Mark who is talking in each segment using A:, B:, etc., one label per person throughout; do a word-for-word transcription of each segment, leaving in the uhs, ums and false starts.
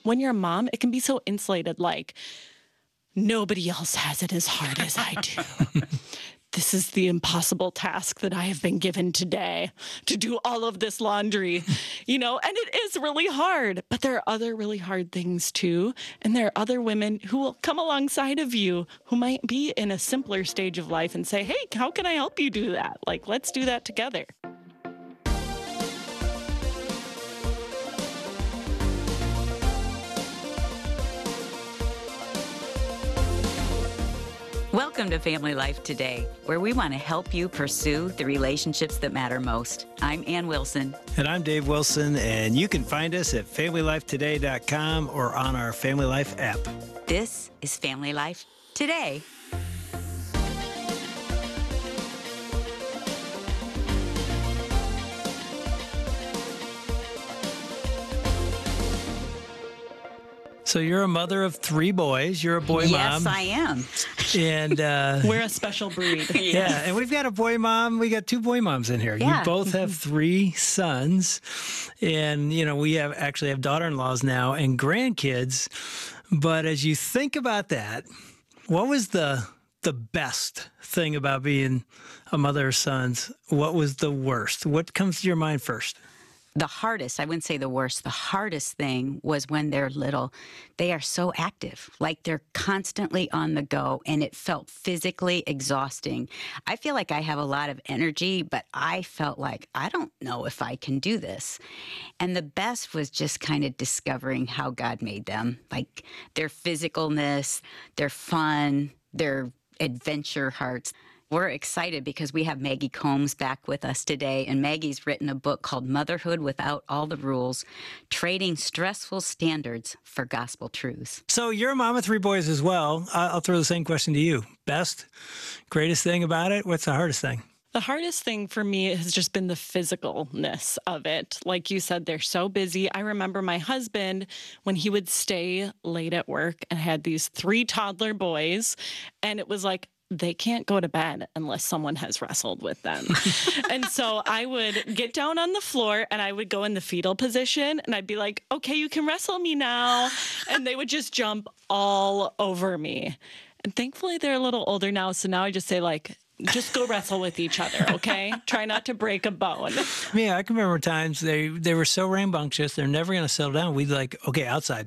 A: when you're a mom, it can be so insulated, like, nobody else has it as hard as I do. This is the impossible task that I have been given today, to do all of this laundry, you know, and it is really hard. But there are other really hard things too. And there are other women who will come alongside of you who might be in a simpler stage of life and say, hey, how can I help you do that? Like, let's do that together.
B: Welcome to Family Life Today, where we want to help you pursue the relationships that matter most. I'm Ann Wilson.
C: And I'm Dave Wilson, and you can find us at family life today dot com or on our Family Life app.
B: This is Family Life Today.
C: So you're a mother of three boys. You're a boy
B: yes,
C: mom.
B: Yes, I am.
C: And uh,
A: we're a special breed.
C: Yes. Yeah, and we've got a boy mom. We got two boy moms in here.
B: Yeah.
C: You both have three sons, and you know we have actually have daughter-in-laws now and grandkids. But as you think about that, what was the the best thing about being a mother of sons? What was the worst? What comes to your mind first?
B: The hardest, I wouldn't say the worst, the hardest thing was when they're little. They are so active, like they're constantly on the go, and it felt physically exhausting. I feel like I have a lot of energy, but I felt like, I don't know if I can do this. And the best was just kind of discovering how God made them, like their physicalness, their fun, their adventure hearts. We're excited because we have Maggie Combs back with us today, and Maggie's written a book called Motherhood Without All the Rules, Trading Stressful Standards for Gospel Truths.
C: So you're a mom of three boys as well. I'll throw the same question to you. Best, greatest thing about it? What's the hardest thing?
A: The hardest thing for me has just been the physicalness of it. Like you said, they're so busy. I remember my husband, when he would stay late at work and had these three toddler boys, and it was like, they can't go to bed unless someone has wrestled with them. And so I would get down on the floor and I would go in the fetal position and I'd be like, okay, you can wrestle me now. And they would just jump all over me. And thankfully they're a little older now. So now I just say like, just go wrestle with each other, okay? Try not to break a bone.
C: Yeah, I can remember times they, they were so rambunctious, they're never going to settle down. We'd like, okay, outside.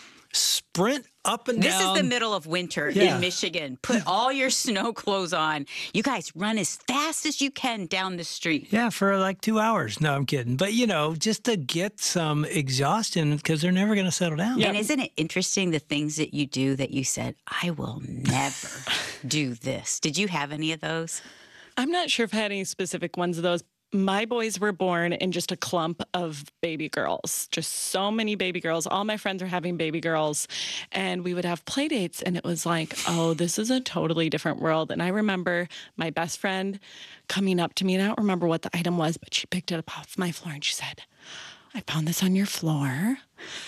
C: Sprint up and
B: this
C: down.
B: This is the middle of winter
C: yeah.
B: in Michigan. Put all your snow clothes on. You guys run as fast as you can down the street.
C: Yeah, for like two hours. No, I'm kidding. But, you know, just to get some exhaustion because they're never going to settle down.
B: And isn't it interesting the things that you do that you said, I will never do this? Did you have any of those?
A: I'm not sure if I had any specific ones of those. My boys were born in just a clump of baby girls, just so many baby girls. All my friends were having baby girls, and we would have play dates, and it was like, oh, this is a totally different world. And I remember my best friend coming up to me, and I don't remember what the item was, but she picked it up off my floor, and she said, I found this on your floor.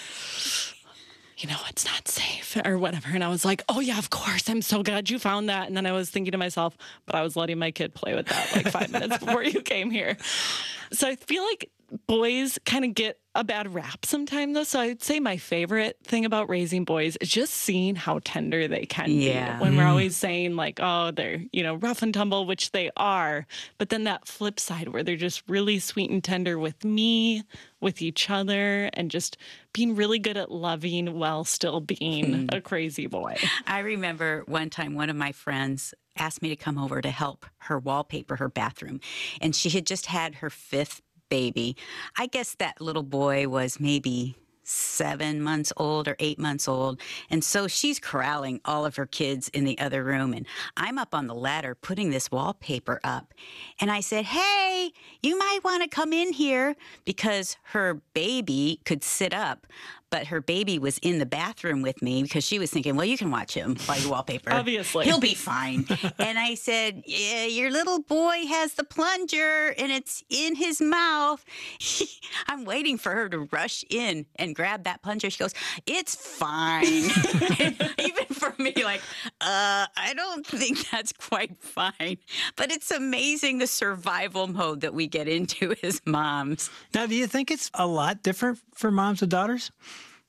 A: You know, it's not safe or whatever. And I was like, oh, yeah, of course. I'm so glad you found that. And then I was thinking to myself, but I was letting my kid play with that like five minutes before you came here. So I feel like boys kind of get a bad rap sometimes, though. So I'd say my favorite thing about raising boys is just seeing how tender they can
B: yeah.
A: be. When we're always saying like, oh, they're, you know, rough and tumble, which they are. But then that flip side where they're just really sweet and tender with me, with each other, and just being really good at loving while still being a crazy boy.
B: I remember one time one of my friends asked me to come over to help her wallpaper her bathroom. And she had just had her fifth baby. I guess that little boy was maybe seven months old or eight months old. And so she's corralling all of her kids in the other room. And I'm up on the ladder putting this wallpaper up. And I said, hey, you might want to come in here, because her baby could sit up. But her baby was in the bathroom with me because she was thinking, well, you can watch him while you wallpaper.
A: Obviously.
B: He'll be fine. And I said, yeah, your little boy has the plunger and it's in his mouth. I'm waiting for her to rush in and grab that plunger. She goes, it's fine. Even for me, like, uh, I don't think that's quite fine. But it's amazing the survival mode that we get into as moms.
C: Now, do you think it's a lot different for moms with daughters?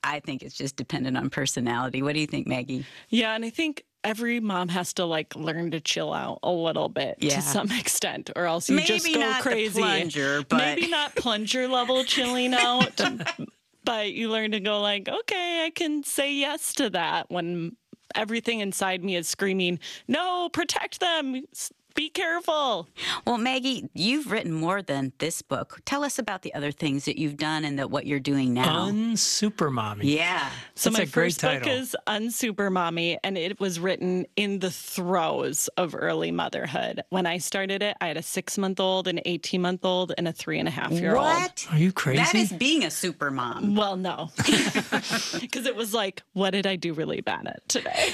B: I think it's just dependent on personality. What do you think, Maggie?
A: Yeah, and I think every mom has to like learn to chill out a little bit
B: Yeah.
A: to some extent, or else you
B: Maybe
A: just go
B: not
A: crazy.
B: The plunger, but
A: Maybe not plunger level chilling out, but you learn to go like, okay, I can say yes to that when everything inside me is screaming, no, protect them. Be careful.
B: Well, Maggie, you've written more than this book. Tell us about the other things that you've done and that what you're doing now.
C: Unsuper Mommy.
B: Yeah.
A: So
C: That's
A: my
C: a great
A: first book
C: title.
A: is Unsuper Mommy, and it was written in the throes of early motherhood. When I started it, I had a six-month-old, an eighteen-month-old, and a three-and-a-half-year-old.
B: What?
C: Are you crazy?
B: That is being a super mom.
A: Well, no. Because it was like, what did I do really bad at today?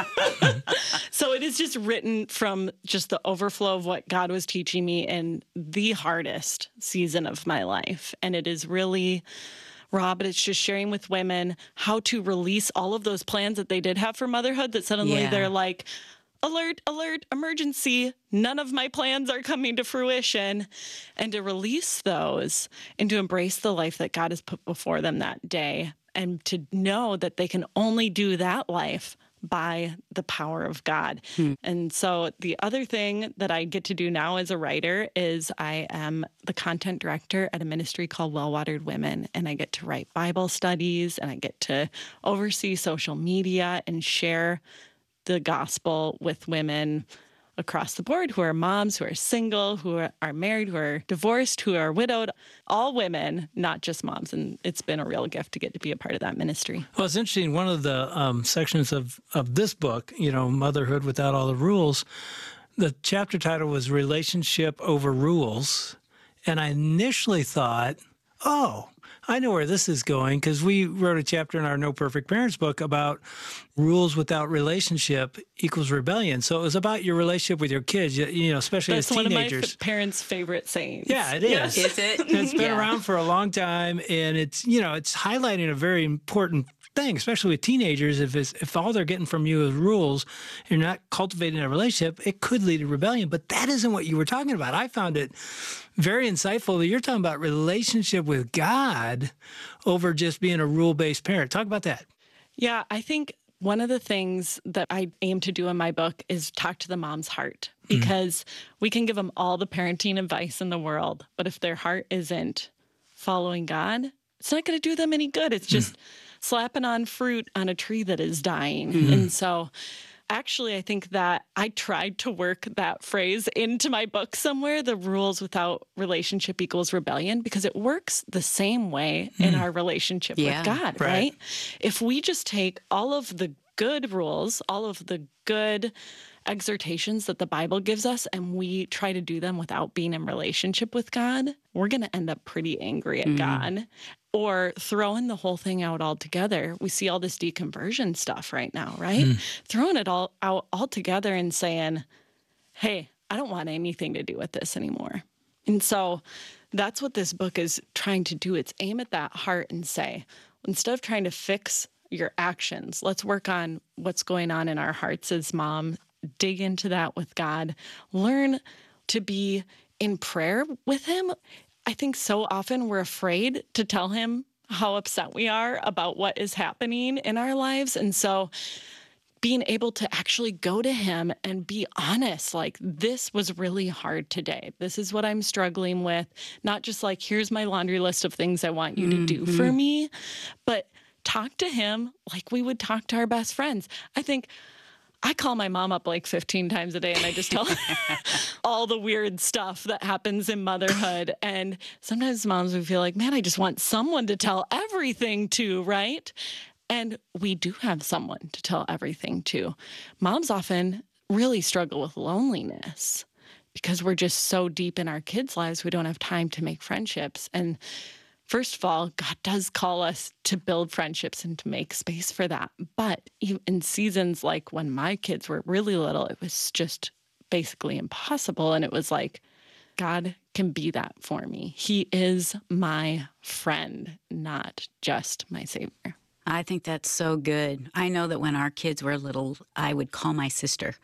A: So it is just written from just the overflow of what God was teaching me in the hardest season of my life. And it is really raw, but it's just sharing with women how to release all of those plans that they did have for motherhood that suddenly
B: Yeah.
A: they're like, alert, alert, emergency. None of my plans are coming to fruition. And to release those and to embrace the life that God has put before them that day. And to know that they can only do that life by the power of God. Hmm. And so the other thing that I get to do now as a writer is I am the content director at a ministry called Well-Watered Women, and I get to write Bible studies, and I get to oversee social media and share the gospel with women across the board who are moms, who are single, who are, are married, who are divorced, who are widowed, all women, not just moms. And it's been a real gift to get to be a part of that ministry.
C: Well, it's interesting. One of the um, sections of, of this book, you know, Motherhood Without All the Rules, the chapter title was Relationship Over Rules. And I initially thought, oh, I know where this is going, because we wrote a chapter in our No Perfect Parents book about rules without relationship equals rebellion. So it was about your relationship with your kids, you, you know, especially
A: That's
C: as
A: one
C: teenagers.
A: of my f- parents' favorite sayings.
C: Yeah, it is.
A: Yes.
B: Is it?
C: It's been
B: Yeah.
C: around for a long time, and it's, you know, it's highlighting a very important thing, especially with teenagers. If it's, if all they're getting from you is rules, you're not cultivating a relationship, it could lead to rebellion. But that isn't what you were talking about. I found it very insightful that you're talking about relationship with God over just being a rule-based parent. Talk about that.
A: Yeah, I think one of the things that I aim to do in my book is talk to the mom's heart, because mm-hmm. we can give them all the parenting advice in the world, but if their heart isn't following God, it's not going to do them any good. It's just mm. slapping on fruit on a tree that is dying. Mm-hmm. And so actually, I think that I tried to work that phrase into my book somewhere, the rules without relationship equals rebellion, because it works the same way mm. in our relationship
B: yeah,
A: with God, right. right? If we just take all of the good rules, all of the good exhortations that the Bible gives us, and we try to do them without being in relationship with God, we're going to end up pretty angry at mm. God. Or throwing the whole thing out altogether. We see all this deconversion stuff right now, right? Mm. Throwing it all out altogether and saying, hey, I don't want anything to do with this anymore. And so that's what this book is trying to do. It's aim at that heart and say, instead of trying to fix your actions, let's work on what's going on in our hearts as mom, dig into that with God, learn to be in prayer with him. I think so often we're afraid to tell him how upset we are about what is happening in our lives. And so being able to actually go to him and be honest, like, this was really hard today. This is what I'm struggling with. Not just like, here's my laundry list of things I want you mm-hmm. to do for me, but talk to him like we would talk to our best friends. I think I call my mom up like fifteen times a day, and I just tell her all the weird stuff that happens in motherhood. And sometimes moms would feel like, man, I just want someone to tell everything to, right? And we do have someone to tell everything to. Moms often really struggle with loneliness because we're just so deep in our kids' lives, we don't have time to make friendships. And first of all, God does call us to build friendships and to make space for that. But in seasons like when my kids were really little, it was just basically impossible. And it was like, God can be that for me. He is my friend, not just my savior.
B: I think that's so good. I know that when our kids were little, I would call my sister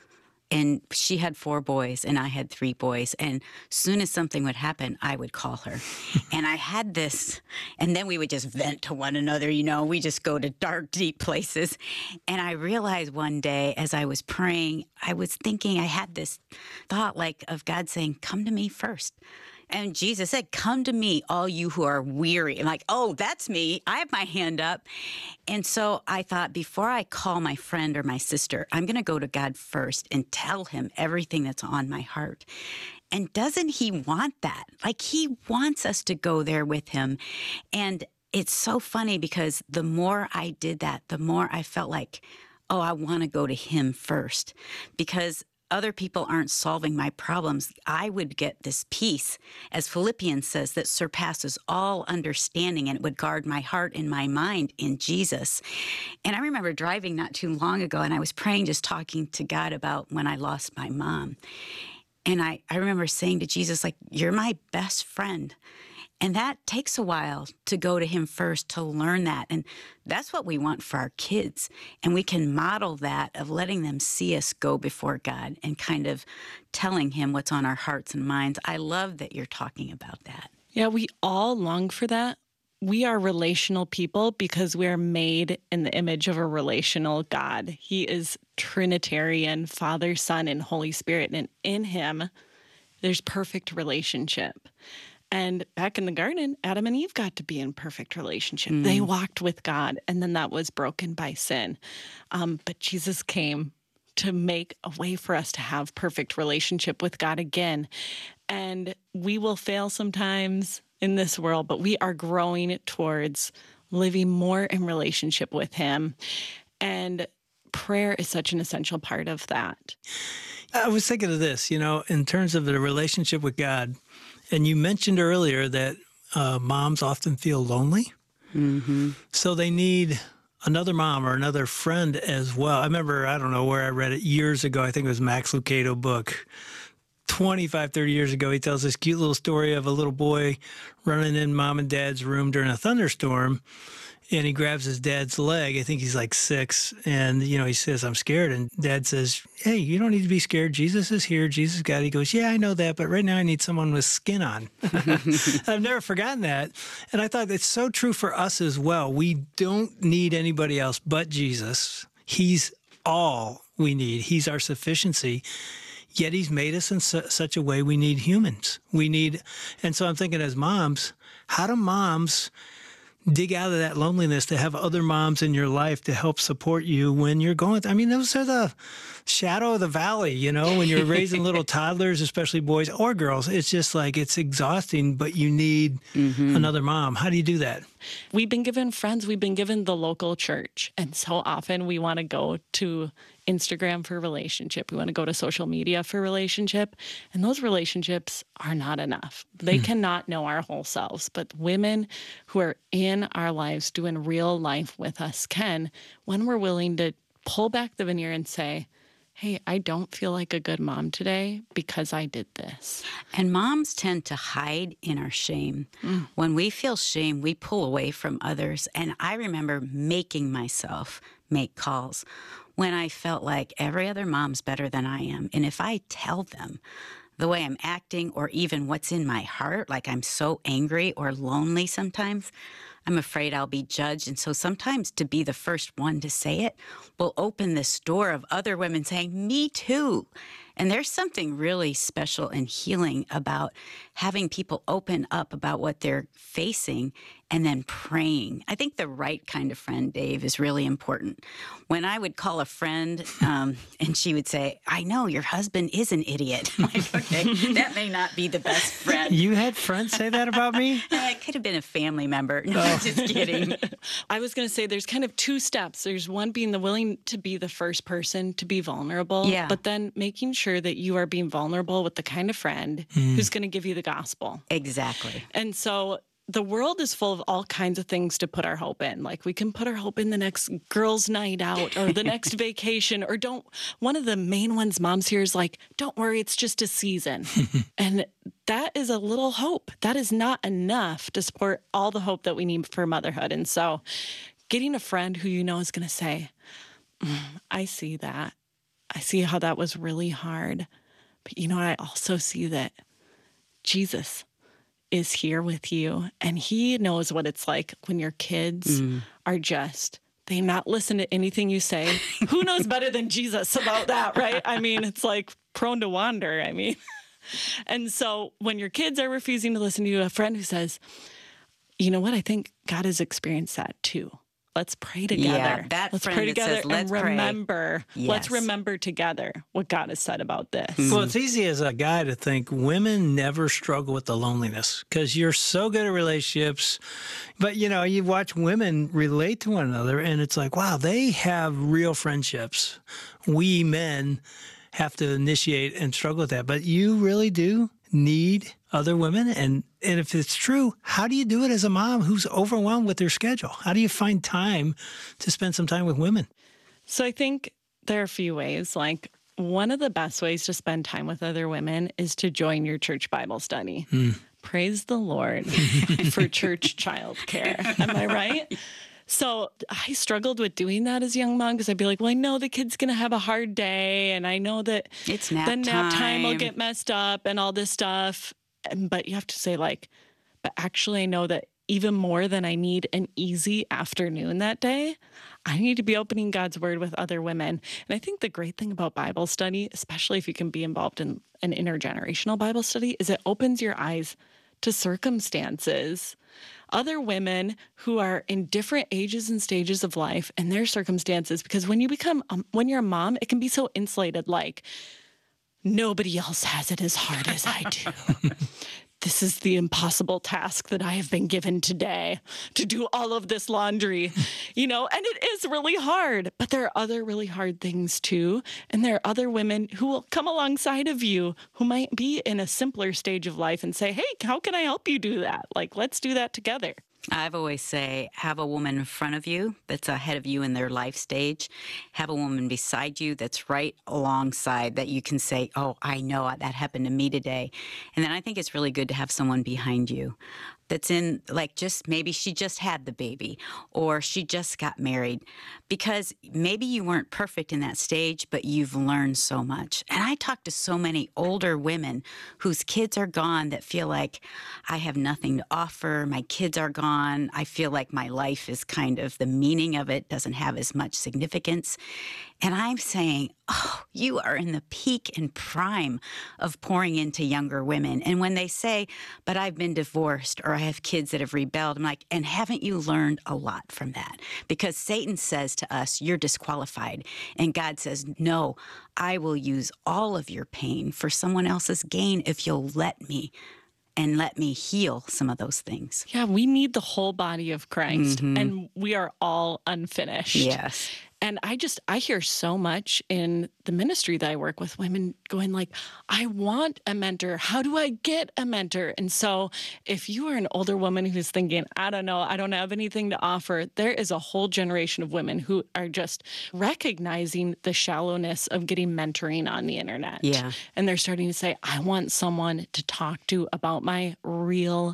B: And she had four boys and I had three boys. And soon as something would happen, I would call her. And I had this, and then we would just vent to one another, you know, we just go to dark, deep places. And I realized one day as I was praying, I was thinking, I had this thought like of God saying, come to me first. And Jesus said, come to me, all you who are weary. I'm like, oh, that's me. I have my hand up. And so I thought, before I call my friend or my sister, I'm going to go to God first and tell him everything that's on my heart. And doesn't he want that? Like, he wants us to go there with him. And it's so funny because the more I did that, the more I felt like, oh, I want to go to him first, because other people aren't solving my problems. I would get this peace, as Philippians says, that surpasses all understanding, and it would guard my heart and my mind in Jesus. And I remember driving not too long ago, and I was praying, just talking to God about when I lost my mom. And I, I remember saying to Jesus, like, you're my best friend. And that takes a while to go to him first, to learn that. And that's what we want for our kids. And we can model that of letting them see us go before God and kind of telling him what's on our hearts and minds. I love that you're talking about that.
A: Yeah, we all long for that. We are relational people because we're made in the image of a relational God. He is Trinitarian, Father, Son, and Holy Spirit. And in him, there's perfect relationship. And back in the garden, Adam and Eve got to be in perfect relationship. Mm. They walked with God, and then that was broken by sin. Um, but Jesus came to make a way for us to have perfect relationship with God again. And we will fail sometimes in this world, but we are growing towards living more in relationship with him. And prayer is such an essential part of that.
C: I was thinking of this, you know, in terms of the relationship with God. And you mentioned earlier that uh, moms often feel lonely. Mm-hmm. So they need another mom or another friend as well. I remember, I don't know where I read it years ago. I think it was Max Lucado book. twenty-five, thirty years ago, he tells this cute little story of a little boy running in mom and dad's room during a thunderstorm. And he grabs his dad's leg. I think he's like six. And, you know, he says, I'm scared. And dad says, hey, you don't need to be scared. Jesus is here. Jesus got it. He goes, yeah, I know that. But right now I need someone with skin on. I've never forgotten that. And I thought it's so true for us as well. We don't need anybody else but Jesus. He's all we need. He's our sufficiency. Yet he's made us in su- such a way we need humans. We need, and so I'm thinking as moms, how do moms dig out of that loneliness to have other moms in your life to help support you when you're going th- I mean, those are the shadow of the valley, you know, when you're raising little toddlers, especially boys or girls. It's just like, it's exhausting, but you need mm-hmm. another mom. How do you do that?
A: We've been given friends. We've been given the local church. And so often we want to go to Instagram for relationship. We want to go to social media for relationship. And those relationships are not enough. They hmm. cannot know our whole selves. But women who are in our lives doing real life with us can, when we're willing to pull back the veneer and say, hey, I don't feel like a good mom today because I did this.
B: And moms tend to hide in our shame. Mm. When we feel shame, we pull away from others. And I remember making myself make calls when I felt like every other mom's better than I am. And if I tell them the way I'm acting or even what's in my heart, like I'm so angry or lonely sometimes, I'm afraid I'll be judged. And so sometimes to be the first one to say it will open this door of other women saying, me too. And there's something really special and healing about having people open up about what they're facing and then praying. I think the right kind of friend, Dave, is really important. When I would call a friend um, and she would say, I know your husband is an idiot. I'm like, okay, that may not be the best friend.
C: You had friends say that about me?
B: It could have been a family member. No, oh. Just kidding.
A: I was going to say there's kind of two steps. There's one being the willing to be the first person to be vulnerable,
B: yeah.
A: but then making sure that you are being vulnerable with the kind of friend mm. who's going to give you the gospel.
B: Exactly.
A: And so the world is full of all kinds of things to put our hope in. Like we can put our hope in the next girls' night out or the next vacation, or don't. One of the main ones moms here is like, don't worry, it's just a season. And that is a little hope. That is not enough to support all the hope that we need for motherhood. And so getting a friend who you know is going to say, mm, I see that. I see how that was really hard. But, you know, I also see that Jesus is here with you, and he knows what it's like when your kids mm. are just, they not listen to anything you say. Who knows better than Jesus about that, right? I mean, it's like prone to wander, I mean. And so when your kids are refusing to listen to you, a friend who says, you know what, I think God has experienced that too. Let's pray together.
B: Yeah, that
A: let's
B: friend
A: pray together
B: that says, let's
A: and remember.
B: Pray.
A: Let's
B: yes.
A: remember together what God has said about this.
C: Mm-hmm. Well, it's easy as a guy to think women never struggle with the loneliness because you're so good at relationships. But, you know, you watch women relate to one another and it's like, wow, they have real friendships. We men have to initiate and struggle with that. But you really do need other women. And, and if it's true, how do you do it as a mom who's overwhelmed with their schedule? How do you find time to spend some time with women?
A: So I think there are a few ways. Like one of the best ways to spend time with other women is to join your church Bible study. Mm. Praise the Lord for church childcare. Am I right? So I struggled with doing that as a young mom because I'd be like, well, I know the kid's going to have a hard day and I know that
B: it's nap
A: the nap
B: time.
A: time will get messed up and all this stuff. But you have to say like, but actually I know that even more than I need an easy afternoon that day, I need to be opening God's word with other women. And I think the great thing about Bible study, especially if you can be involved in an intergenerational Bible study, is it opens your eyes to circumstances, other women who are in different ages and stages of life and their circumstances. Because when you become, um, when you're a mom, it can be so insulated, like nobody else has it as hard as I do. This is the impossible task that I have been given today, to do all of this laundry, you know, and it is really hard, but there are other really hard things too. And there are other women who will come alongside of you who might be in a simpler stage of life and say, hey, how can I help you do that? Like, let's do that together.
B: I've always say, have a woman in front of you that's ahead of you in their life stage. Have a woman beside you that's right alongside that you can say, oh, I know that happened to me today. And then I think it's really good to have someone behind you that's in, like, just maybe she just had the baby or she just got married, because maybe you weren't perfect in that stage, but you've learned so much. And I talk to so many older women whose kids are gone that feel like I have nothing to offer. My kids are gone. I feel like my life is kind of, the meaning of it doesn't have as much significance. And I'm saying, oh, you are in the peak and prime of pouring into younger women. And when they say, but I've been divorced or I have kids that have rebelled, I'm like, and haven't you learned a lot from that? Because Satan says to us, you're disqualified. And God says, no, I will use all of your pain for someone else's gain if you'll let me. And let me heal some of those things.
A: Yeah, we need the whole body of Christ, mm-hmm. and we are all unfinished.
B: Yes.
A: And I just, I hear so much in the ministry that I work with, women going like, I want a mentor. How do I get a mentor? And so if you are an older woman who's thinking, I don't know, I don't have anything to offer, there is a whole generation of women who are just recognizing the shallowness of getting mentoring on the internet.
B: Yeah.
A: And they're starting to say, I want someone to talk to about my real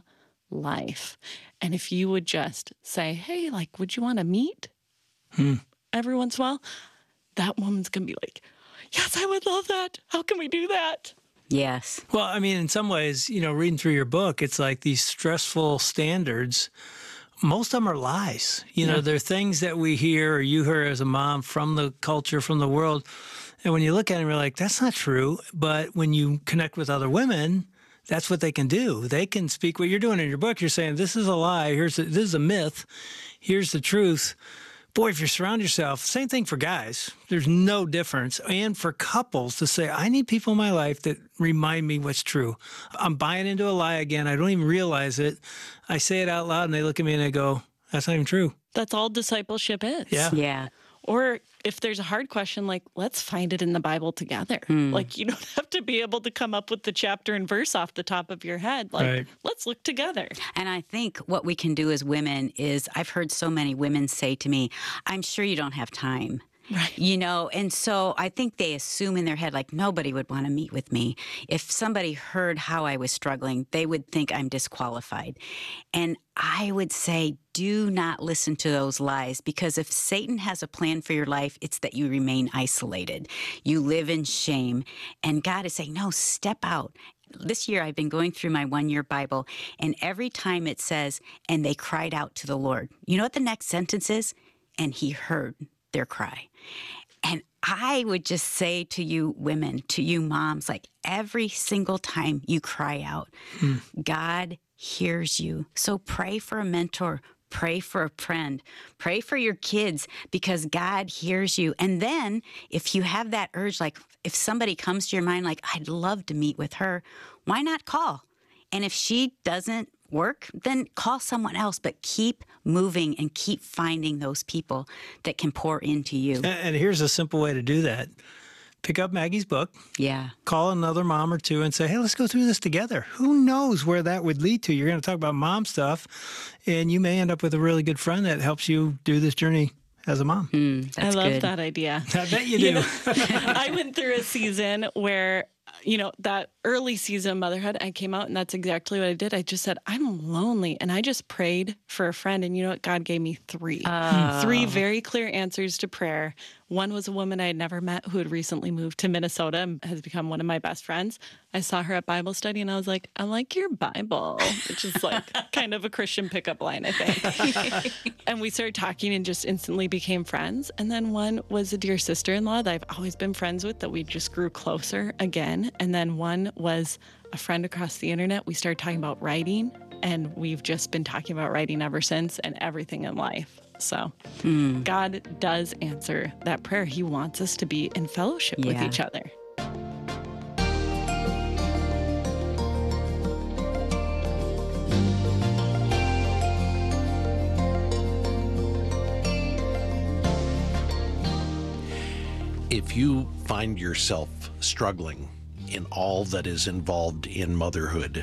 A: life. And if you would just say, hey, like, would you want to meet? Hmm. Every once in a while, that woman's going to be like, yes, I would love that. How can we do that?
B: Yes.
C: Well, I mean, in some ways, you know, reading through your book, it's like these stressful standards. Most of them are lies. You know, yeah. They're things that we hear or you hear as a mom from the culture, from the world. And when you look at it, you're like, that's not true. But when you connect with other women, that's what they can do. They can speak what you're doing in your book. You're saying, this is a lie. Here's a, this is a myth. Here's the truth. Boy, if you surround yourself, same thing for guys, there's no difference. And for couples to say, I need people in my life that remind me what's true. I'm buying into a lie again. I don't even realize it. I say it out loud and they look at me and they go, that's not even true.
A: That's all discipleship is.
C: Yeah.
B: Yeah.
A: Or if there's a hard question, like, let's find it in the Bible together. Mm. Like, you don't have to be able to come up with the chapter and verse off the top of your head. Like, right. Let's look together.
B: And I think what we can do as women is, I've heard so many women say to me, I'm sure you don't have time.
A: Right.
B: You know, and so I think they assume in their head, like, nobody would want to meet with me. If somebody heard how I was struggling, they would think I'm disqualified. And I would say, do not listen to those lies, because if Satan has a plan for your life, it's that you remain isolated. You live in shame. And God is saying, no, step out. This year, I've been going through my one-year Bible, and every time it says, and they cried out to the Lord. You know what the next sentence is? And he heard their cry. And I would just say to you women, to you moms, like every single time you cry out, mm. God hears you. So pray for a mentor, pray for a friend, pray for your kids, because God hears you. And then if you have that urge, like if somebody comes to your mind, like, I'd love to meet with her, why not call? And if she doesn't work, then call someone else, but keep moving and keep finding those people that can pour into you.
C: And, and here's a simple way to do that. Pick up Maggie's book.
B: Yeah.
C: Call another mom or two and say, hey, let's go through this together. Who knows where that would lead to? You're going to talk about mom stuff, and you may end up with a really good friend that helps you do this journey as a mom.
B: Mm, that's
A: I love
B: good.
A: that idea.
C: I bet you do.
A: You know, I went through a season where, you know, that early season of motherhood, I came out and that's exactly what I did. I just said, I'm lonely. And I just prayed for a friend. And you know what? God gave me three.
B: Oh.
A: Three very clear answers to prayer. One was a woman I had never met who had recently moved to Minnesota and has become one of my best friends. I saw her at Bible study and I was like, I like your Bible, which is like kind of a Christian pickup line, I think. And we started talking and just instantly became friends. And then one was a dear sister-in-law that I've always been friends with that we just grew closer again. And then one was a friend across the internet. We started talking about writing, and we've just been talking about writing ever since and everything in life. So mm. God does answer that prayer. He wants us to be in fellowship yeah. with each other.
D: If you find yourself struggling in all that is involved in motherhood,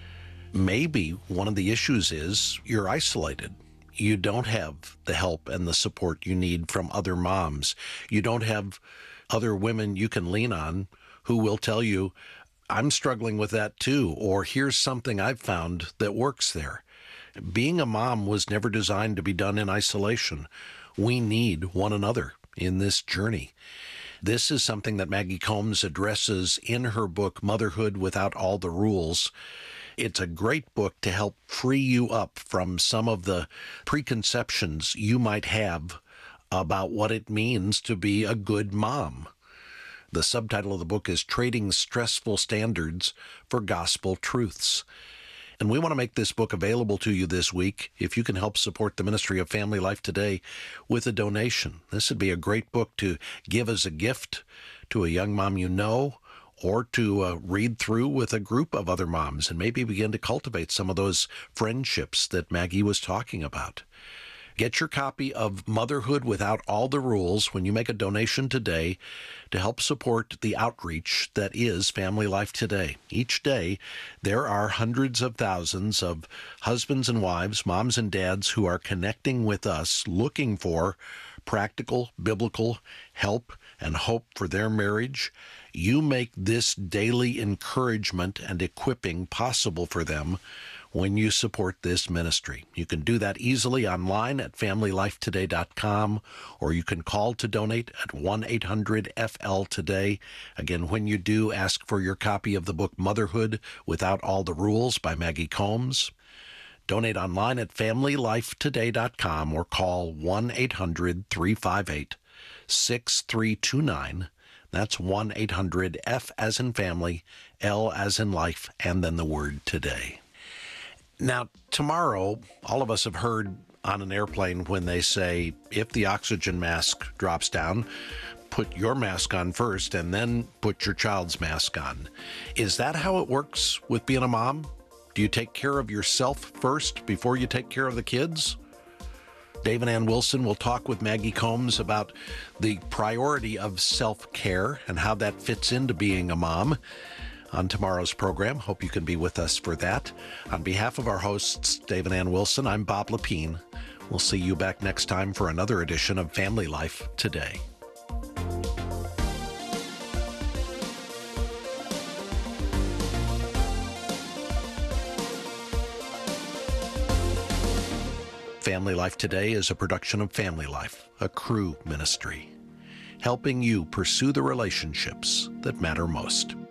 D: maybe one of the issues is you're isolated. You don't have the help and the support you need from other moms. You don't have other women you can lean on who will tell you, I'm struggling with that too, or here's something I've found that works there. Being a mom was never designed to be done in isolation. We need one another in this journey. This is something that Maggie Combs addresses in her book, Motherhood Without All the Rules. It's a great book to help free you up from some of the preconceptions you might have about what it means to be a good mom. The subtitle of the book is Trading Stressful Standards for Gospel Truths. And we want to make this book available to you this week if you can help support the ministry of Family Life Today with a donation. This would be a great book to give as a gift to a young mom you know, or to uh, read through with a group of other moms and maybe begin to cultivate some of those friendships that Maggie was talking about. Get your copy of Motherhood Without All the Rules when you make a donation today to help support the outreach that is Family Life Today. Each day, there are hundreds of thousands of husbands and wives, moms and dads who are connecting with us, looking for practical, biblical help and hope for their marriage. You make this daily encouragement and equipping possible for them when you support this ministry. You can do that easily online at family life today dot com, or you can call to donate at one eight hundred F L today. Again, when you do, ask for your copy of the book Motherhood Without All the Rules by Maggie Combs. Donate online at family life today dot com or call one eight hundred three five eight six three two nine. That's one eight hundred F as in family, L as in life, and then the word today. Now, tomorrow, all of us have heard on an airplane when they say, if the oxygen mask drops down, put your mask on first and then put your child's mask on. Is that how it works with being a mom? Do you take care of yourself first before you take care of the kids? Dave and Ann Wilson will talk with Maggie Combs about the priority of self-care and how that fits into being a mom on tomorrow's program. Hope you can be with us for that. On behalf of our hosts, Dave and Ann Wilson, I'm Bob Lepine. We'll see you back next time for another edition of Family Life Today. Family Life Today is a production of Family Life, a Cru ministry, helping you pursue the relationships that matter most.